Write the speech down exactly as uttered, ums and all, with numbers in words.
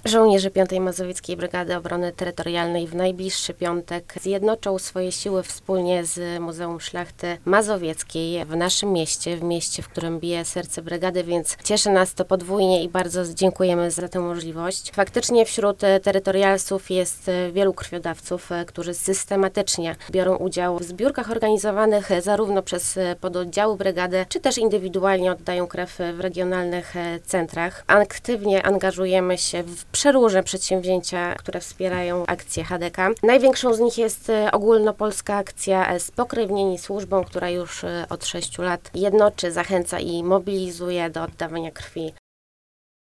Żołnierze piątej Mazowieckiej Brygady Obrony Terytorialnej w najbliższy piątek zjednoczą swoje siły wspólnie z Muzeum Szlachty Mazowieckiej w naszym mieście, w mieście, w którym bije serce brygady, więc cieszy nas to podwójnie i bardzo dziękujemy za tę możliwość. Faktycznie wśród terytorialsów jest wielu krwiodawców, którzy systematycznie biorą udział w zbiórkach organizowanych zarówno przez pododdziały brygady, czy też indywidualnie oddają krew w regionalnych centrach. Aktywnie angażujemy się w przeróżne przedsięwzięcia, które wspierają akcję H D K. Największą z nich jest ogólnopolska akcja Spokrewnieni Służbą, która już od sześciu lat jednoczy, zachęca i mobilizuje do oddawania krwi